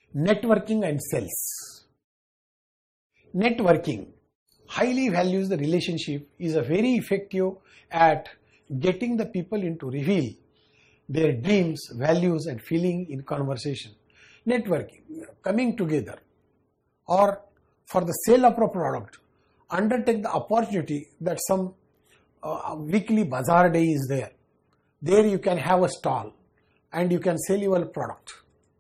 Networking and sales. Networking highly values the relationship, is a very effective at getting the people into reveal their dreams, values and feeling in conversation. Networking, coming together, or for the sale of a product, undertake the opportunity that some weekly bazaar day is there. There you can have a stall and you can sell your product,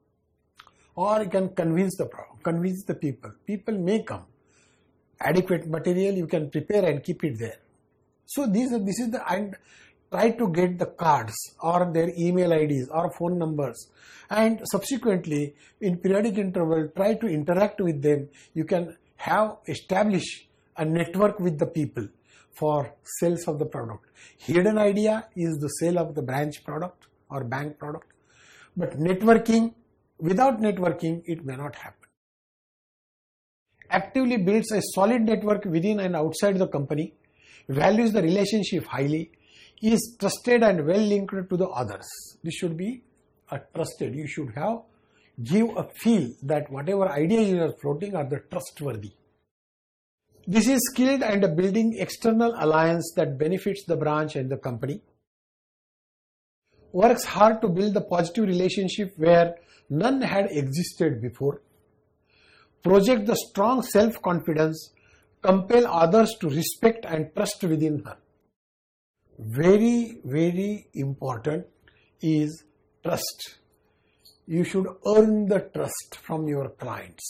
or you can convince the people. People may come. Adequate material you can prepare and keep it there. So this is the, and try to get the cards or their email IDs or phone numbers, and subsequently in periodic interval try to interact with them. You can establish a network with the people for sales of the product. Hidden idea is the sale of the branch product or bank product, but without networking it may not happen. Actively builds a solid network within and outside the company, values the relationship highly, is trusted and well linked to the others. This should be a trusted. You should give a feel that whatever idea you are floating are the trustworthy. This is skilled and building external alliance that benefits the branch and the company. Works hard to build the positive relationship where none had existed before. Project the strong self-confidence, compel others to respect and trust within her. Very, very important is trust. You should earn the trust from your clients.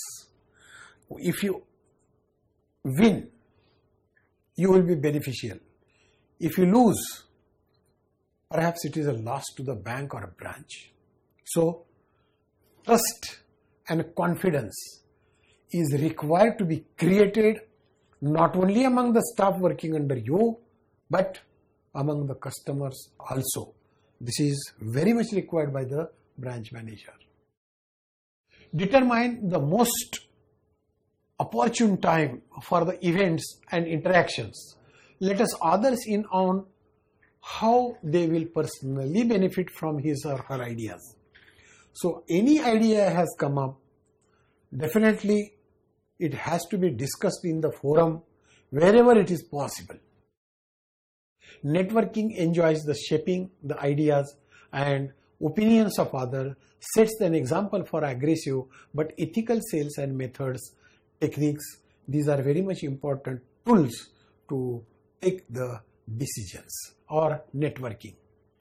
If you win, you will be beneficial. If you lose, perhaps it is a loss to the bank or a branch. So, trust and confidence is required to be created not only among the staff working under you, but among the customers also. This is very much required by the branch manager. Determine the most opportune time for the events and interactions. Let us others in on how they will personally benefit from his or her ideas. So any idea has come up, definitely it has to be discussed in the forum wherever it is possible. Networking enjoys the shaping the ideas and opinions of others, sets an example for aggressive but ethical sales and methods, techniques. These are very much important tools to take the decisions or networking.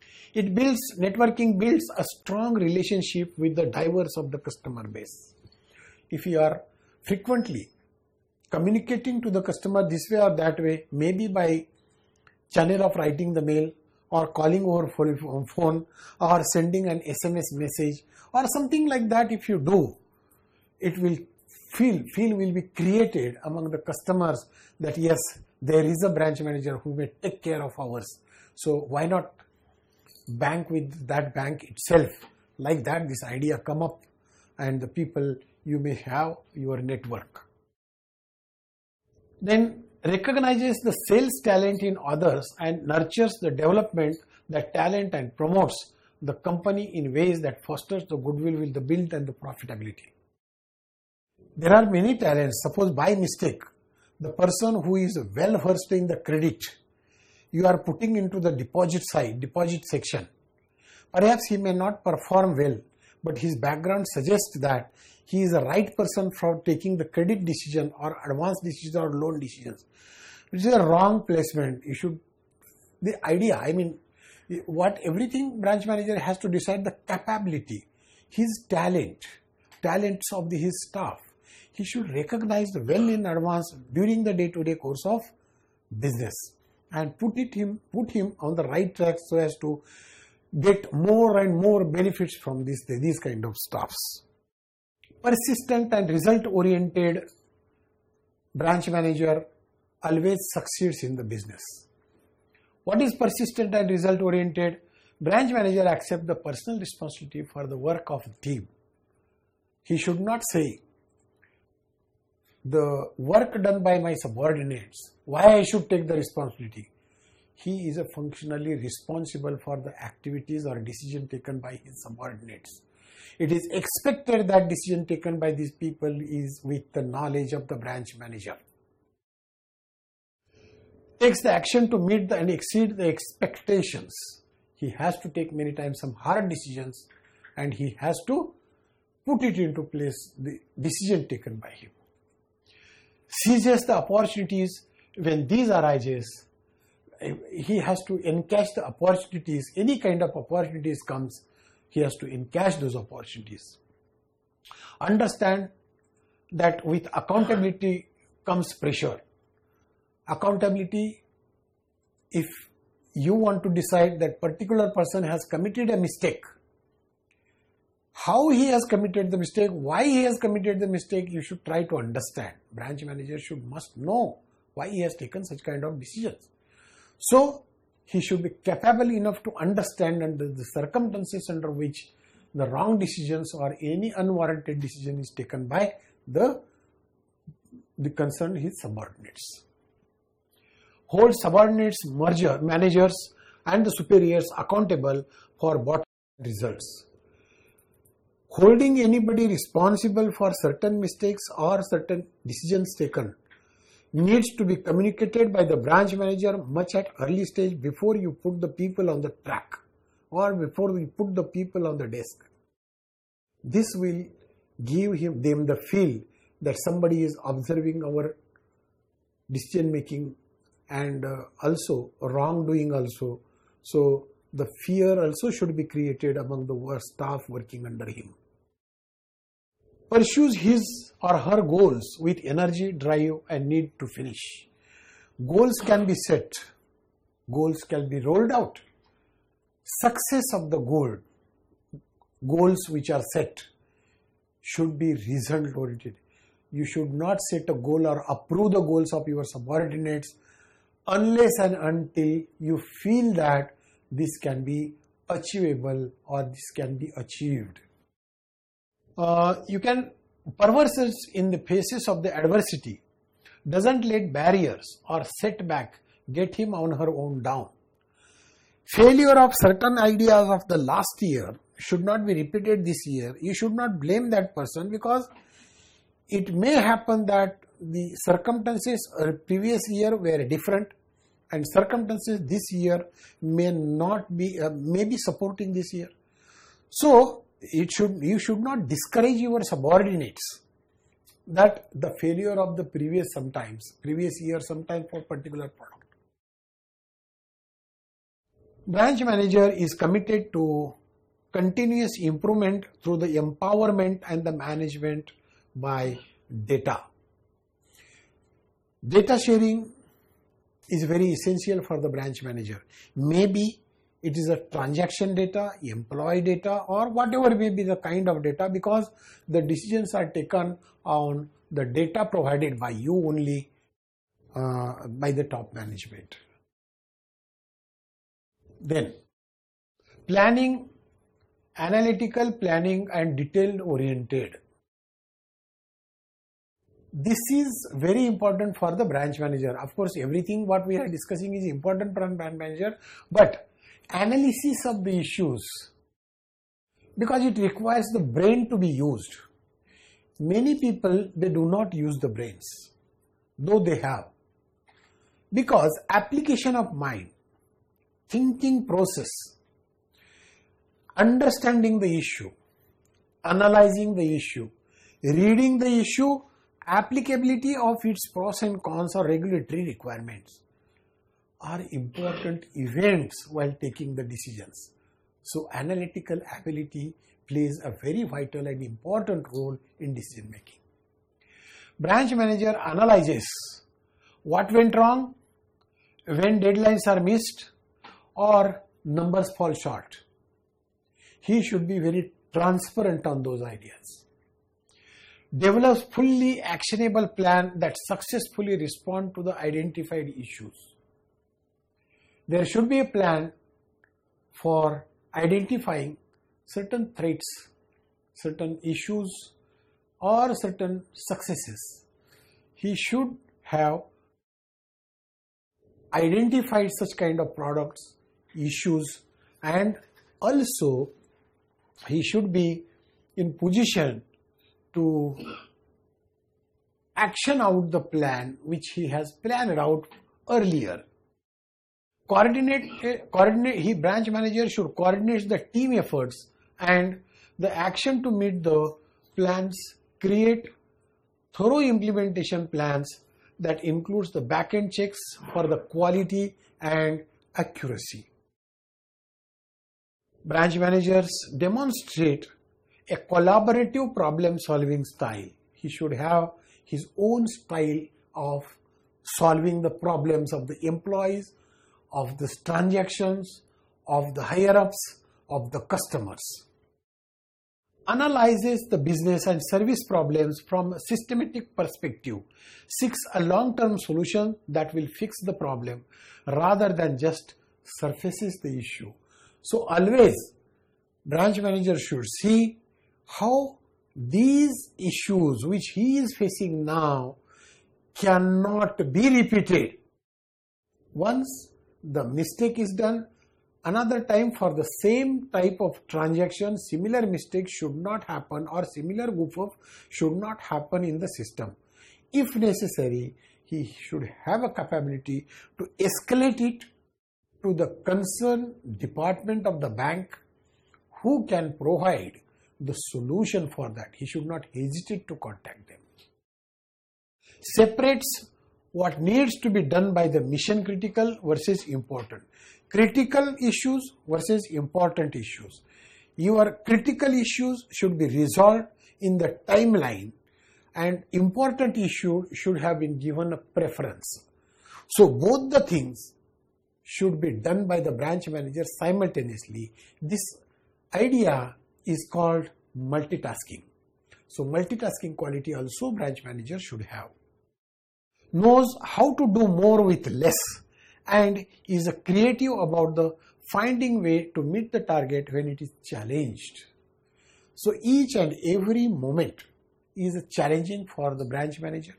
Networking builds a strong relationship with the diverse of the customer base. If you are frequently communicating to the customer this way or that way, maybe by channel of writing the mail or calling over phone or sending an SMS message or something like that, if you do, it will feel will be created among the customers that yes, there is a branch manager who may take care of ours. So why not bank with that bank itself? Like that, this idea come up and the people, you may have your network. Then recognizes the sales talent in others and nurtures the development, the talent and promotes the company in ways that fosters the goodwill with the build and the profitability. There are many talents. Suppose by mistake, the person who is well versed in the credit, you are putting into the deposit section. Perhaps he may not perform well, but his background suggests that he is the right person for taking the credit decision or advance decision or loan decisions. Which is a wrong placement. The idea, everything branch manager has to decide the capability, his talents of his staff. He should recognize well in advance during the day-to-day course of business and put him on the right track so as to get more and more benefits from these kind of staffs. Persistent and result-oriented branch manager always succeeds in the business. What is persistent and result-oriented? Branch manager accepts the personal responsibility for the work of the team. He should not say, the work done by my subordinates, why I should take the responsibility. He is functionally responsible for the activities or decision taken by his subordinates. It is expected that decision taken by these people is with the knowledge of the branch manager. Takes the action to meet and exceed the expectations. He has to take many times some hard decisions, and he has to put it into place, the decision taken by him. Seizes the opportunities when these arises. He has to encash the opportunities. Any kind of opportunities comes, he has to encash those opportunities. Understand that with accountability comes pressure. Accountability, if you want to decide that particular person has committed a mistake, how he has committed the mistake, why he has committed the mistake, you should try to understand. Branch manager must know why he has taken such kind of decisions. So he should be capable enough to understand under the circumstances under which the wrong decisions or any unwarranted decision is taken by the concerned his subordinates. Hold subordinates, managers and the superiors accountable for bottom results. Holding anybody responsible for certain mistakes or certain decisions taken needs to be communicated by the branch manager much at early stage before you put the people on the track or before you put the people on the desk. This will give them the feel that somebody is observing our decision making and also wrongdoing also. So the fear also should be created among the staff working under him. Pursues his or her goals with energy, drive and need to finish. Goals can be set. Goals can be rolled out. Success of the goals which are set should be result oriented. You should not set a goal or approve the goals of your subordinates unless and until you feel that this can be achievable or this can be achieved. You can perverse in the faces of the adversity, doesn't let barriers or setback get him on her own down. Failure of certain ideas of the last year should not be repeated this year. You should not blame that person because it may happen that the circumstances previous year were different and circumstances this year may not be, may be supporting this year. So you should not discourage your subordinates that the failure of the previous year sometimes for particular product. Branch manager is committed to continuous improvement through the empowerment and the management by data. Data sharing is very essential for the branch manager. Maybe it is a transaction data, employee data or whatever may be the kind of data because the decisions are taken on the data provided by you only by the top management. Then planning, analytical planning and detailed oriented. This is very important for the branch manager. Of course, everything what we are discussing is important for branch manager, but analysis of the issues, because it requires the brain to be used. Many people, they do not use the brains, though they have. Because application of mind, thinking process, understanding the issue, analyzing the issue, reading the issue, applicability of its pros and cons or regulatory requirements are important events while taking the decisions. So analytical ability plays a very vital and important role in decision making. Branch manager analyzes what went wrong, when deadlines are missed or numbers fall short. He should be very transparent on those ideas. Develops fully actionable plan that successfully respond to the identified issues. There should be a plan for identifying certain threats, certain issues or certain successes. He should have identified such kind of products, issues, and also he should be in position to action out the plan which he has planned out earlier. Branch manager should coordinate the team efforts and the action to meet the plans, create thorough implementation plans that includes the back-end checks for the quality and accuracy. Branch managers demonstrate a collaborative problem-solving style. He should have his own style of solving the problems of the employees, of the transactions, of the higher-ups, of the customers. Analyzes the business and service problems from a systematic perspective, seeks a long-term solution that will fix the problem rather than just surfaces the issue. So always branch manager should see how these issues which he is facing now cannot be repeated. Once the mistake is done, another time for the same type of transaction, similar mistake should not happen or similar goof-up should not happen in the system. If necessary, he should have a capability to escalate it to the concerned department of the bank who can provide the solution for that. He should not hesitate to contact them. Separates what needs to be done by the mission critical versus important. Critical issues versus important issues. Your critical issues should be resolved in the timeline and important issue should have been given a preference. So both the things should be done by the branch manager simultaneously. This idea is called multitasking. So multitasking quality also branch manager should have. Knows how to do more with less and is creative about the finding way to meet the target when it is challenged. So each and every moment is challenging for the branch manager.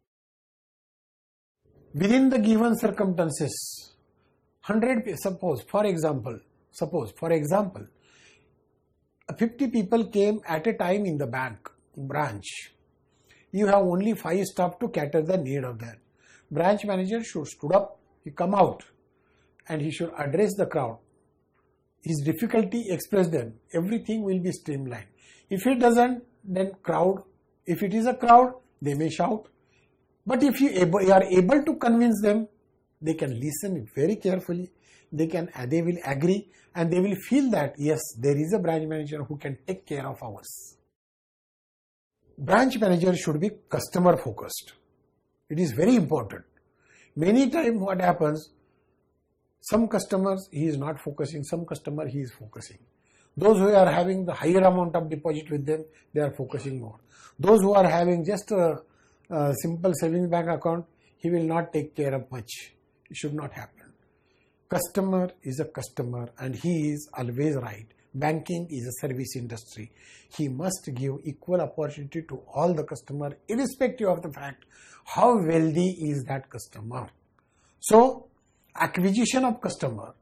Within the given circumstances, 100, suppose for example, 50 people came at a time in the branch. You have only 5 staff to cater the need of that. Branch manager should stood up, he come out and he should address the crowd. His difficulty express them. Everything will be streamlined. If it doesn't, then crowd. If it is a crowd, they may shout. But if you are able to convince them, they can listen very carefully. They will agree and they will feel that yes, there is a branch manager who can take care of ours. Branch manager should be customer focused. It is very important. Many times what happens, some customers he is not focusing, some customer he is focusing. Those who are having the higher amount of deposit with them, they are focusing more. Those who are having just a simple savings bank account, he will not take care of much. It should not happen. Customer is a customer and he is always right. Banking is a service industry. He must give equal opportunity to all the customer irrespective of the fact how wealthy is that customer. So acquisition of customer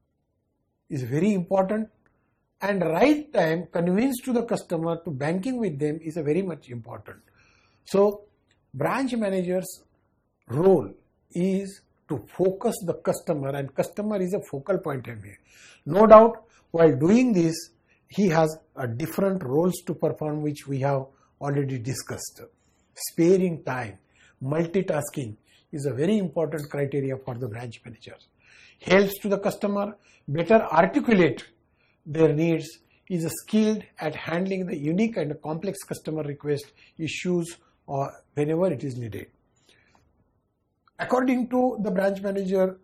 is very important and right time convince to the customer to banking with them is a very much important. So branch manager's role is to focus the customer and customer is a focal point of view. No doubt while doing this he has different roles to perform which we have already discussed. Sparing time, multitasking is a very important criteria for the branch manager. Helps to the customer better articulate their needs, is skilled at handling the unique and complex customer request issues or whenever it is needed. According to the branch manager,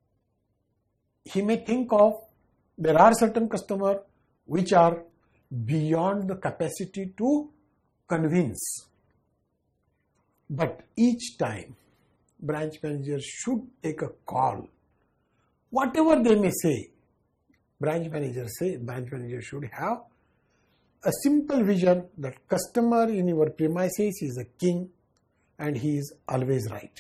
he may think of there are certain customers which are beyond the capacity to convince. But each time branch manager should take a call. Whatever they may say, branch manager should have a simple vision that customer in your premises is a king and he is always right.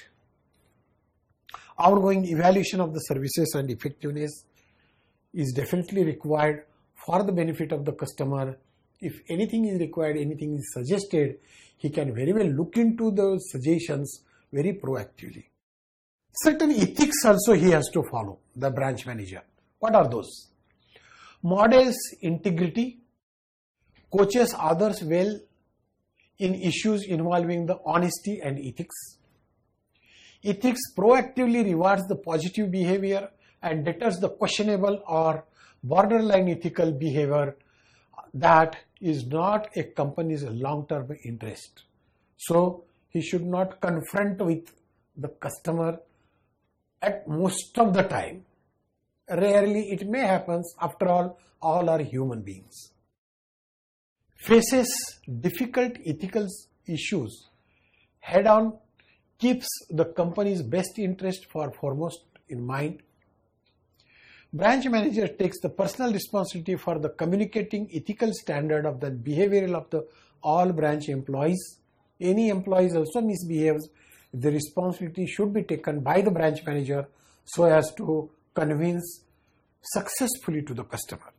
Ongoing evaluation of the services and effectiveness is definitely required for the benefit of the customer If anything is required, anything is suggested, he can very well look into those suggestions very proactively. Certain ethics also he has to follow, the branch manager. What are those? Models integrity, coaches others well in issues involving the honesty and ethics. Ethics proactively rewards the positive behavior and deters the questionable or borderline ethical behavior that is not a company's long-term interest. So he should not confront with the customer at most of the time. Rarely it may happen, after all are human beings. Faces difficult ethical issues head on, keeps the company's best interest foremost in mind. Branch manager takes the personal responsibility for the communicating ethical standard of the behavioral of the all branch employees. Any employees also misbehaves, the responsibility should be taken by the branch manager so as to convince successfully to the customer.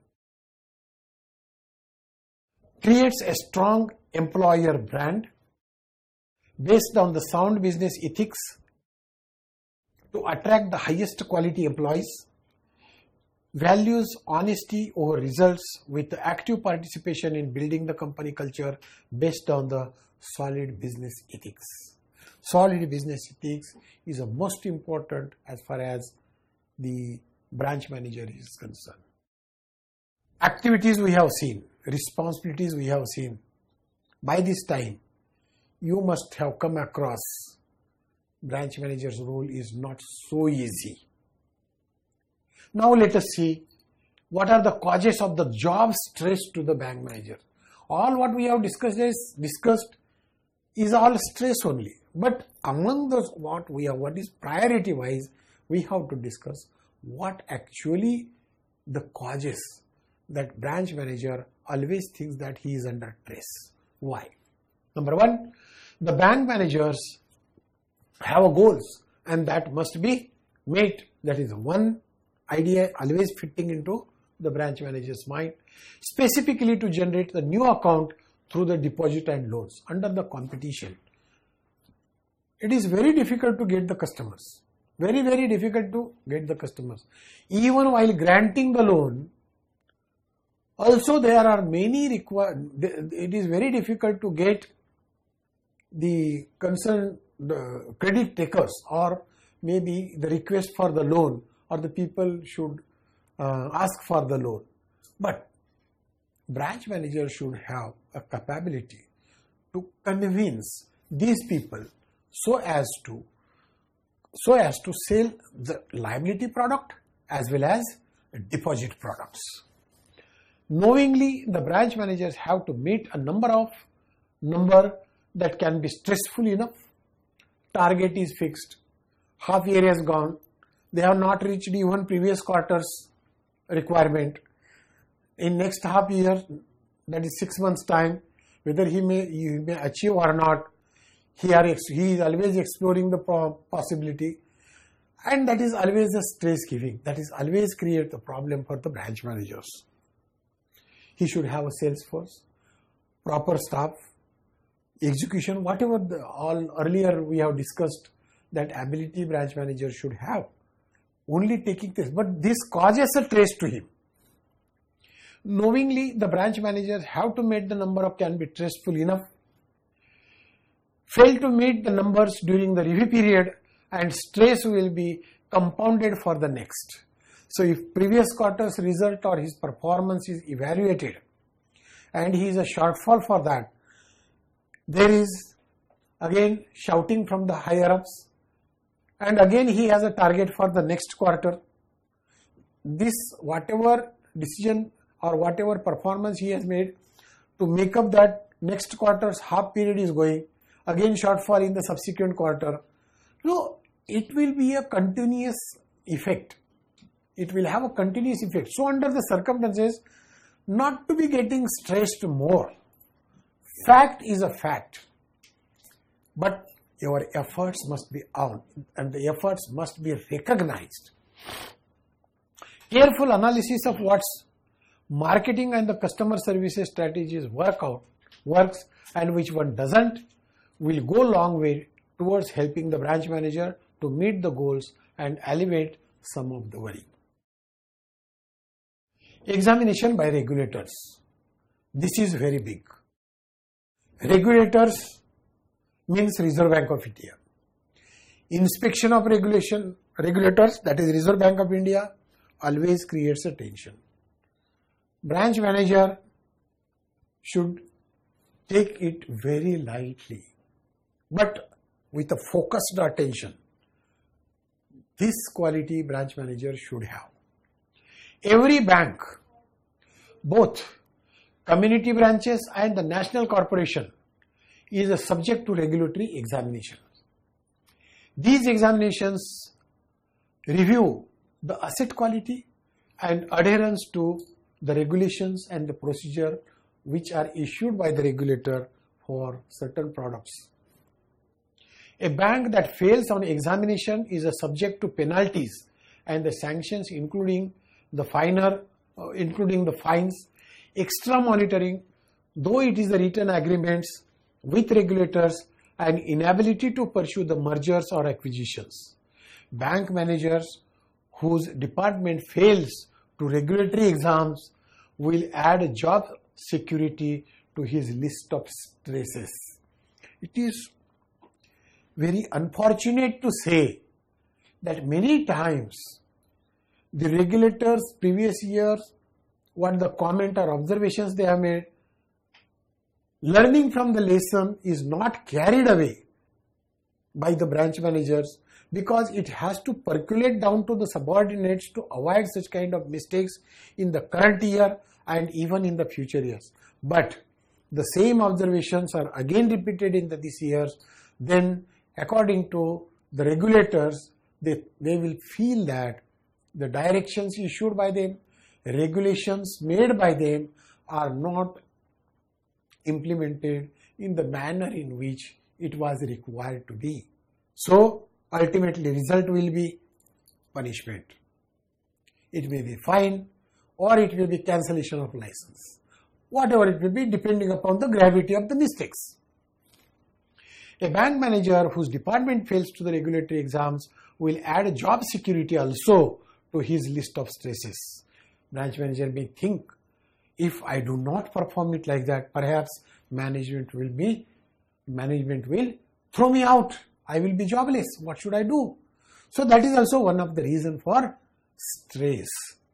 Creates a strong employer brand based on the sound business ethics to attract the highest quality employees. Values honesty over results with active participation in building the company culture based on the solid business ethics. Solid business ethics is the most important as far as the branch manager is concerned. Activities we have seen, responsibilities we have seen. By this time, you must have come across branch manager's role is not so easy. Now let us see what are the causes of the job stress to the bank manager. All what we have discussed is all stress only. But among those what is priority wise, we have to discuss what actually the causes that branch manager always thinks that he is under stress. Why? Number one, the bank managers have goals and that must be met. That is one idea always fitting into the branch manager's mind, specifically to generate the new account through the deposit and loans under the competition. It is very difficult to get the customers. Very, very difficult to get the customers. Even while granting the loan, also there are many it is very difficult to get the concerned credit takers or maybe the request for the loan or the people should ask for the loan. But branch manager should have a capability to convince these people so as to sell the liability product as well as deposit products. Knowingly, the branch managers have to meet a number that can be stressful enough. Target is fixed. Half year has gone. They have not reached even previous quarter's requirement. In next half year, that is 6 months time, whether he may achieve or not, he is always exploring the possibility, and that is always a stress giving. That is always create the problem for the branch managers. He should have a sales force, proper staff, execution, whatever all earlier we have discussed that ability branch manager should have. Only taking this, but this causes a stress to him. Knowingly, the branch managers have to meet the number can be stressful enough. Fail to meet the numbers during the review period and stress will be compounded for the next. So if previous quarter's result or his performance is evaluated and he is a shortfall for that, there is again shouting from the higher ups and again he has a target for the next quarter. This whatever decision or whatever performance he has made to make up that next quarter's half period is going, again shortfall in the subsequent quarter. So it will be a continuous effect. It will have a continuous effect. So under the circumstances, not to be getting stressed more. Fact is a fact. But your efforts must be on and the efforts must be recognized. Careful analysis of marketing and the customer services strategies works and which one doesn't, will go a long way towards helping the branch manager to meet the goals and alleviate some of the worry. Examination by regulators. This is very big. Regulators means Reserve Bank of India. Inspection of regulators, that is Reserve Bank of India, always creates a tension. Branch manager should take it very lightly, but with a focused attention. This quality branch manager should have. Every bank, both community branches and the national corporation, is a subject to regulatory examinations. These examinations review the asset quality and adherence to the regulations and the procedure which are issued by the regulator for certain products. A bank that fails on examination is a subject to penalties and the sanctions including the fines, extra monitoring, though it is the written agreements with regulators and inability to pursue the mergers or acquisitions. Bank managers whose department fails to regulatory exams will add job security to his list of stresses. It is very unfortunate to say that many times the regulators previous years, what the comment or observations they have made, learning from the lesson is not carried away by the branch managers because it has to percolate down to the subordinates to avoid such kind of mistakes in the current year and even in the future years. But the same observations are again repeated in this years, then according to the regulators, they will feel that the directions issued by them, regulations made by them are not implemented in the manner in which it was required to be. So ultimately result will be punishment. It may be fine or it will be cancellation of license. Whatever it will be depending upon the gravity of the mistakes. A bank manager whose department fails to the regulatory exams will add job security also to his list of stresses. Branch manager may think, if I do not perform it like that, perhaps management will throw me out. I will be jobless. What should I do? So that is also one of the reasons for stress.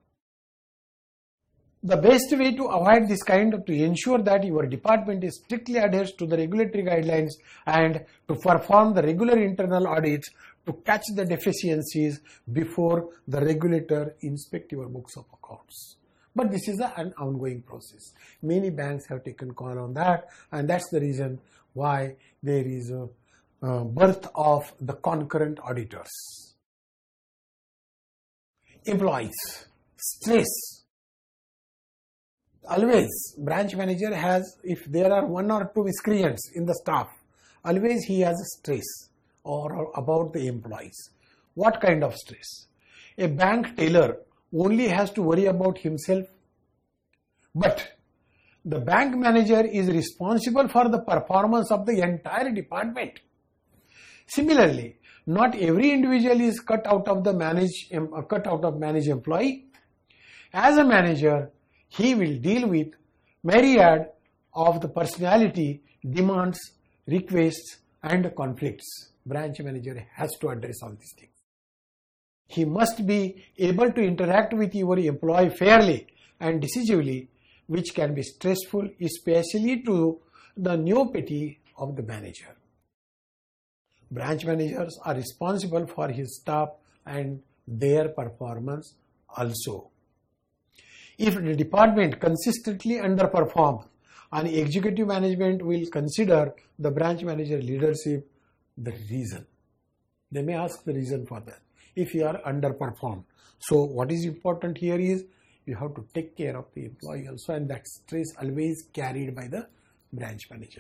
The best way to avoid this to ensure that your department is strictly adheres to the regulatory guidelines and to perform the regular internal audits to catch the deficiencies before the regulator inspect your books of accounts. But this is an ongoing process. Many banks have taken call on that, and that's the reason why there is a birth of the concurrent auditors. Employees, stress. Always branch manager has, if there are one or two miscreants in the staff, always he has a stress or about the employees. What kind of stress? A bank teller only has to worry about himself, but the bank manager is responsible for the performance of the entire department. Similarly, not every individual is cut out of managed employee. As a manager, he will deal with myriad of the personality, demands, requests and conflicts. Branch manager has to address all these things. He must be able to interact with your employee fairly and decisively, which can be stressful, especially to the neopathy of the manager. Branch managers are responsible for his staff and their performance also. If the department consistently underperforms, an executive management will consider the branch manager leadership the reason. They may ask the reason for that if you are underperformed. So what is important here is you have to take care of the employee also, and that stress always carried by the branch manager.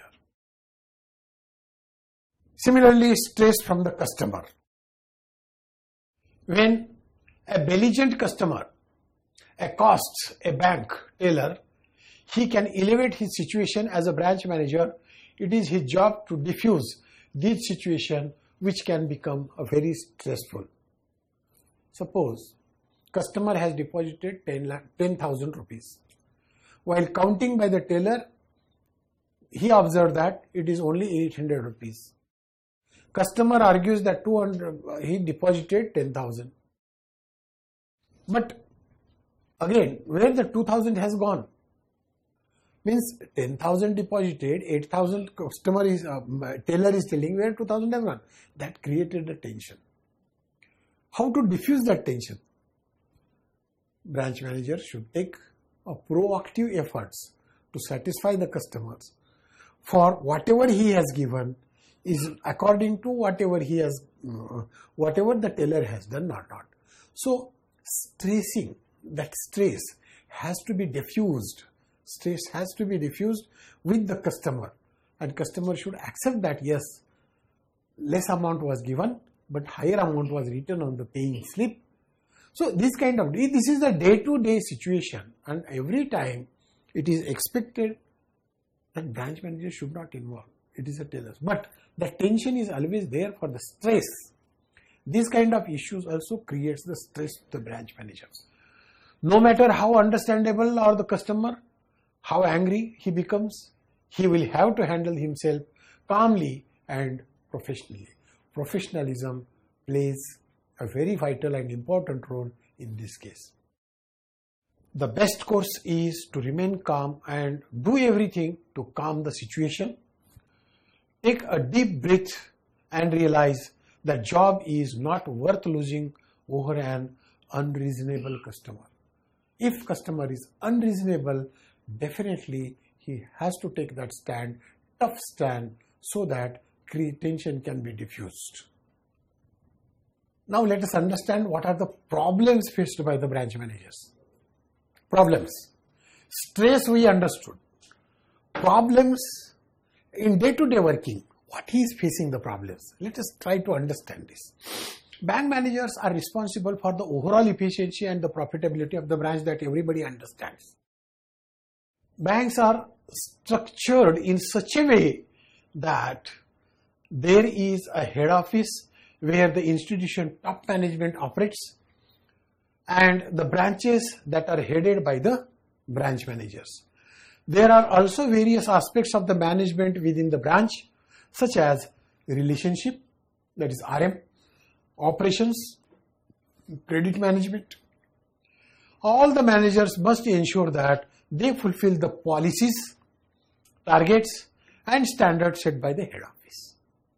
Similarly, stress from the customer. When a belligerent customer accosts a bank teller, he can elevate his situation as a branch manager. It is his job to diffuse this situation, which can become a very stressful. Suppose customer has deposited 10,000 rupees. While counting by the teller, he observed that it is only 800 rupees. Customer argues that he deposited 10,000. But again, where the 2,000 has gone? Means 10,000 deposited, 8,000 teller is telling where 2,000 has gone. That created a tension. How to diffuse that tension? Branch manager should take a proactive efforts to satisfy the customers for whatever he has given is according to whatever the teller has done or not. So stressing, that stress has to be diffused. Stress has to be diffused with the customer, and customer should accept that yes, less amount was given but higher amount was written on the paying slip. So this is a day-to-day situation, and every time it is expected that branch manager should not involve. It is a teller, but the tension is always there for the stress. This kind of issues also creates the stress to the branch managers. No matter how understandable or the customer, how angry he becomes, he will have to handle himself calmly and professionally. Professionalism plays a very vital and important role in this case. The best course is to remain calm and do everything to calm the situation. Take a deep breath and realize that job is not worth losing over an unreasonable customer. If customer is unreasonable, definitely he has to take that stand, tough stand, so that tension can be diffused. Now let us understand what are the problems faced by the branch managers. Problems. Stress we understood. Problems in day-to-day working. What he is facing the problems? Let us try to understand this. Bank managers are responsible for the overall efficiency and the profitability of the branch, that everybody understands. Banks are structured in such a way that there is a head office where the institution top management operates, and the branches that are headed by the branch managers. There are also various aspects of the management within the branch, such as relationship, that is RM, operations, credit management. All the managers must ensure that they fulfill the policies, targets, and standards set by the head office.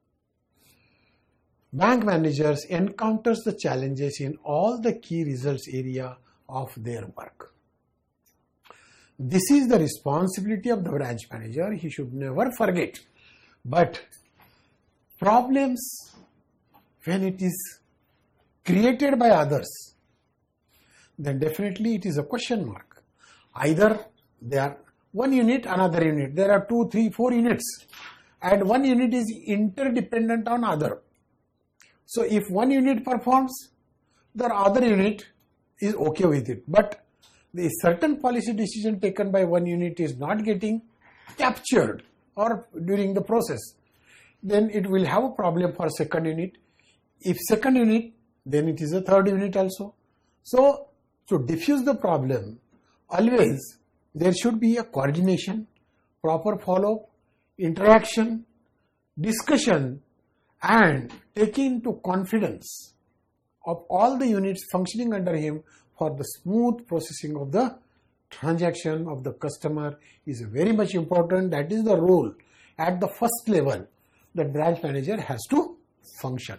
Bank managers encounters the challenges in all the key results area of their work. This is the responsibility of the branch manager. He should never forget. But problems, when it is created by others, then definitely it is a question mark. Either they are one unit, another unit. There are 2, 3, 4 units, and one unit is interdependent on other. So if one unit performs, the other unit is okay with it. But the certain policy decision taken by one unit is not getting captured or during the process, then it will have a problem for second unit. If second unit, then it is a third unit also. So to diffuse the problem, always there should be a coordination, proper follow-up, interaction, discussion, and taking into confidence of all the units functioning under him for the smooth processing of the transaction of the customer is very much important. That is the role at the first level that branch manager has to function.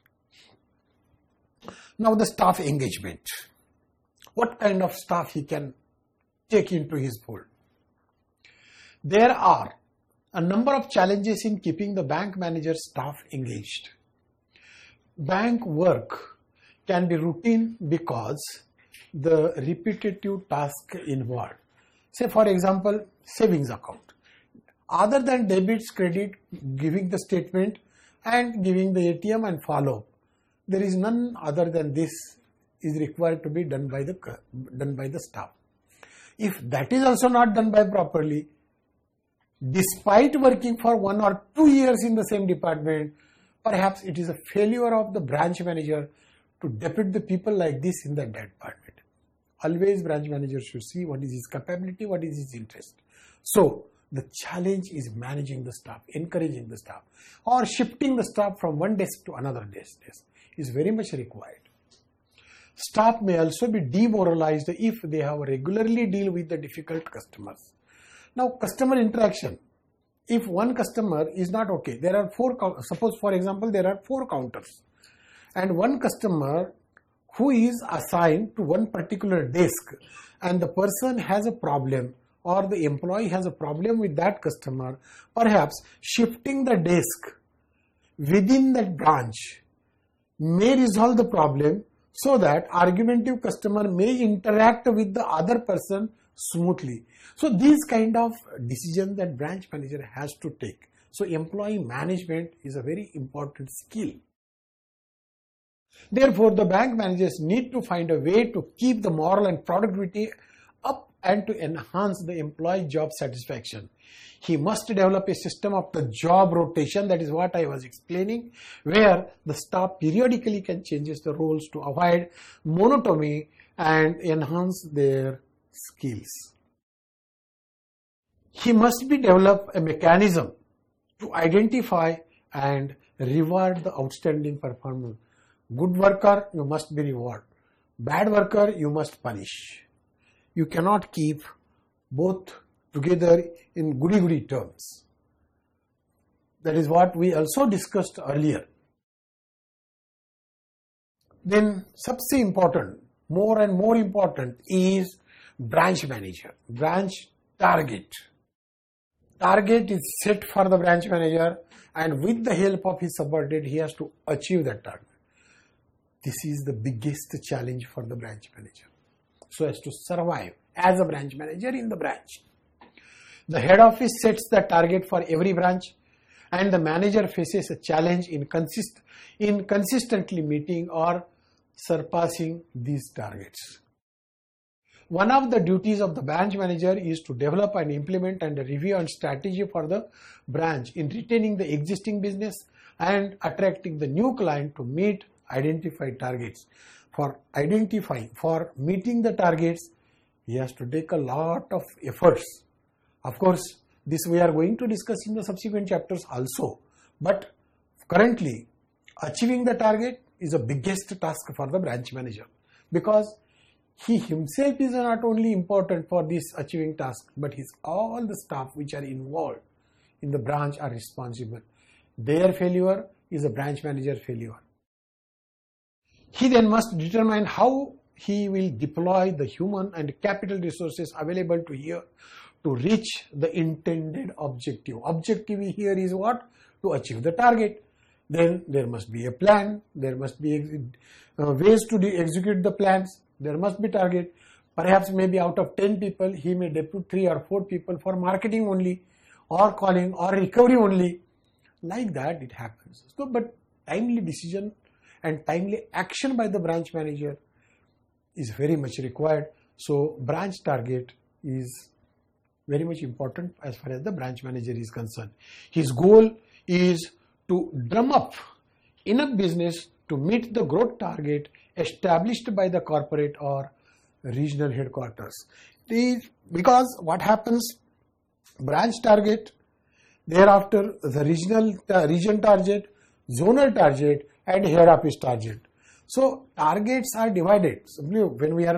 Now the staff engagement. What kind of staff he can take into his fold? There are a number of challenges in keeping the bank manager staff engaged. Bank work can be routine because the repetitive task involved. Say for example, savings account. Other than debits, credit, giving the statement and giving the ATM and follow, there is none other than this is required to be done by the staff. If that is also not done by properly, despite working for 1 or 2 years in the same department, perhaps it is a failure of the branch manager to depute the people like this in that department. Always branch manager should see what is his capability, what is his interest. So the challenge is managing the staff, encouraging the staff, or shifting the staff from one desk to another desk is very much required. Staff may also be demoralized if they have regularly deal with the difficult customers. Now, customer interaction. If one customer is not okay, there are suppose for example, there are 4 counters and one customer who is assigned to one particular desk and the person has a problem or the employee has a problem with that customer, perhaps shifting the desk within that branch may resolve the problem so that argumentative customer may interact with the other person smoothly. So these kind of decisions that branch manager has to take. So employee management is a very important skill. Therefore, the bank managers need to find a way to keep the morale and productivity up and to enhance the employee job satisfaction. He must develop a system of the job rotation, that is what I was explaining, where the staff periodically can change the roles to avoid monotony and enhance their skills. He must develop a mechanism to identify and reward the outstanding performer. Good worker, you must be rewarded. Bad worker, you must punish. You cannot keep both together in goody-goody terms. That is what we also discussed earlier. Then, सबसे important, more and more important is branch manager, branch target. Target is set for the branch manager and with the help of his subordinate, he has to achieve that target. This is the biggest challenge for the branch manager, so as to survive as a branch manager in the branch. The head office sets the target for every branch and the manager faces a challenge in consistently meeting or surpassing these targets. One of the duties of the branch manager is to develop and implement and review and strategy for the branch in retaining the existing business and attracting the new client to meet identified targets. For meeting the targets, he has to take a lot of efforts. Of course, this we are going to discuss in the subsequent chapters also. But currently, achieving the target is the biggest task for the branch manager, because he himself is not only important for this achieving task, but all the staff which are involved in the branch are responsible. Their failure is a branch manager failure. He then must determine how he will deploy the human and capital resources available to reach the intended objective. Objective here is what? To achieve the target. Then there must be a plan, there must be ways to execute the plans, there must be target. Perhaps maybe out of 10 people, he may depute 3 or 4 people for marketing only, or calling, or recovery only. Like that it happens. So, but timely decision and timely action by the branch manager is very much required. So branch target is very much important as far as the branch manager is concerned. His goal is to drum up enough business to meet the growth target established by the corporate or regional headquarters. Because what happens, branch target, thereafter the region target, zonal target and head office target. So targets are divided. Simply when we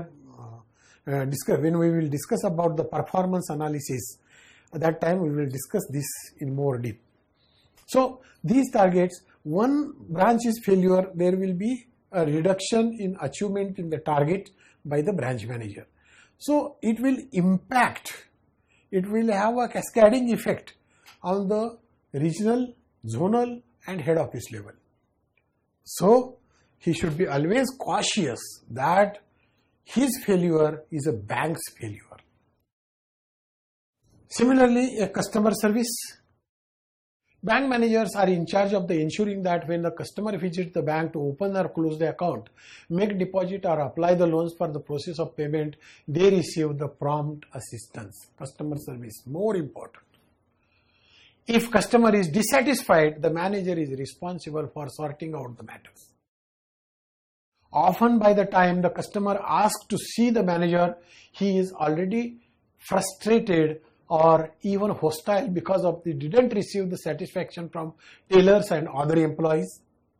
will discuss about the performance analysis, at that time we will discuss this in more deep. So these targets, one branch is failure, there will be a reduction in achievement in the target by the branch manager. So it will impact, it will have a cascading effect on the regional, zonal and head office level. So he should be always cautious that his failure is a bank's failure. Similarly, a customer service. Bank managers are in charge of the ensuring that when the customer visits the bank to open or close the account, make deposit or apply the loans for the process of payment, they receive the prompt assistance. Customer service, more important. If customer is dissatisfied, the manager is responsible for sorting out the matters. Often by the time the customer asks to see the manager, he is already frustrated or even hostile because of they didn't receive the satisfaction from tailors and other employees.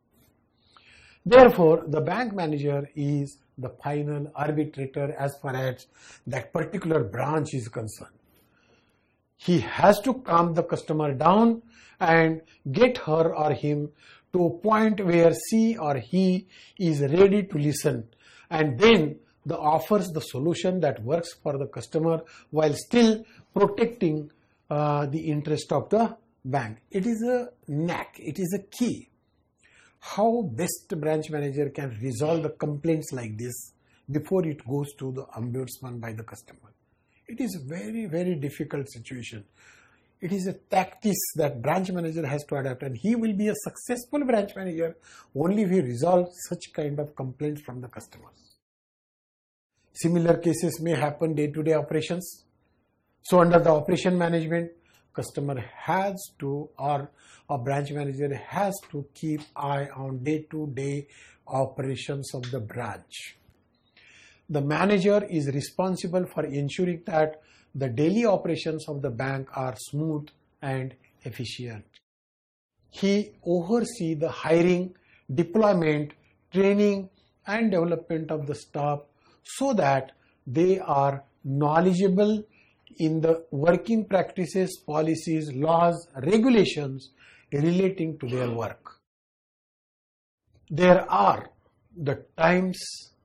Therefore, the bank manager is the final arbitrator as far as that particular branch is concerned. He has to calm the customer down and get her or him to a point where she or he is ready to listen, and then the offers the solution that works for the customer while still protecting the interest of the bank. It is a knack, it is a key. How best branch manager can resolve the complaints like this before it goes to the ombudsman by the customer. It is a very, very difficult situation. It is a tactics that branch manager has to adapt, and he will be a successful branch manager only if he resolves such kind of complaints from the customers. Similar cases may happen day-to-day operations. So under the operation management, customer has to, or a branch manager has to keep eye on day-to-day operations of the branch. The manager is responsible for ensuring that the daily operations of the bank are smooth and efficient. He oversees the hiring, deployment, training and development of the staff so that they are knowledgeable in the working practices, policies, laws, regulations relating to their work. There are the times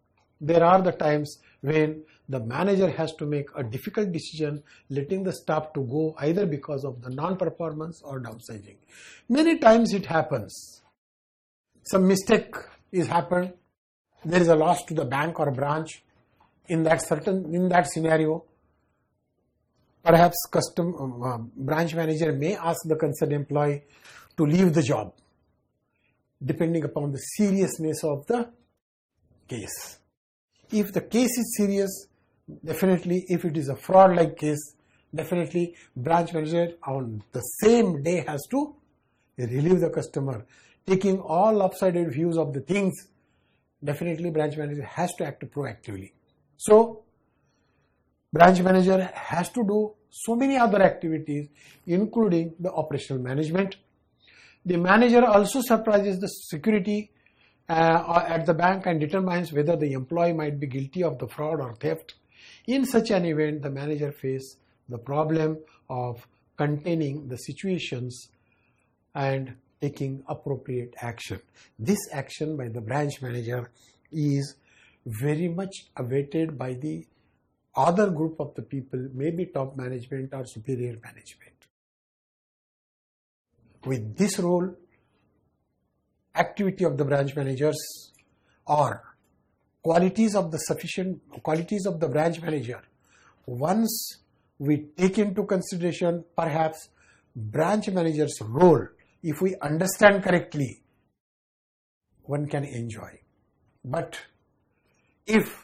when the manager has to make a difficult decision, letting the staff to go either because of the non-performance or downsizing. Many times it happens. Some mistake is happened. There is a loss to the bank or branch. In that scenario, perhaps branch manager may ask the concerned employee to leave the job, depending upon the seriousness of the case. If the case is serious, definitely if it is a fraud-like case, definitely branch manager on the same day has to relieve the customer. Taking all lopsided views of the things, definitely branch manager has to act proactively. So, branch manager has to do so many other activities, including the operational management. The manager also supervises the security at the bank and determines whether the employee might be guilty of the fraud or theft. In such an event, the manager faces the problem of containing the situations and taking appropriate action. This action by the branch manager is very much awaited by the other group of the people, maybe top management or superior management. With this role, activity of the branch managers or qualities of the branch manager, once we take into consideration perhaps branch manager's role, if we understand correctly, one can enjoy. But if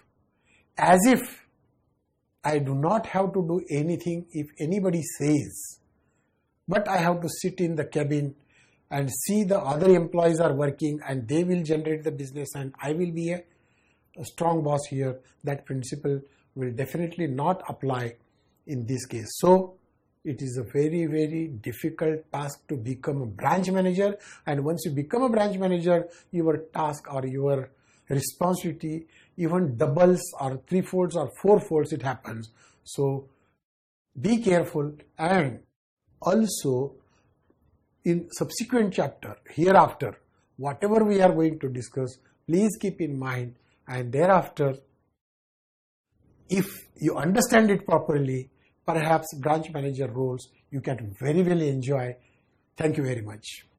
I do not have to do anything if anybody says, but I have to sit in the cabin and see the other employees are working and they will generate the business and I will be a strong boss here, that principle will definitely not apply in this case. So it is a very, very difficult task to become a branch manager, and once you become a branch manager, your task or your responsibility even doubles or threefolds or fourfolds it happens. So be careful, and also in subsequent chapter hereafter, whatever we are going to discuss, please keep in mind, and thereafter if you understand it properly, perhaps branch manager roles you can very well enjoy. Thank you very much.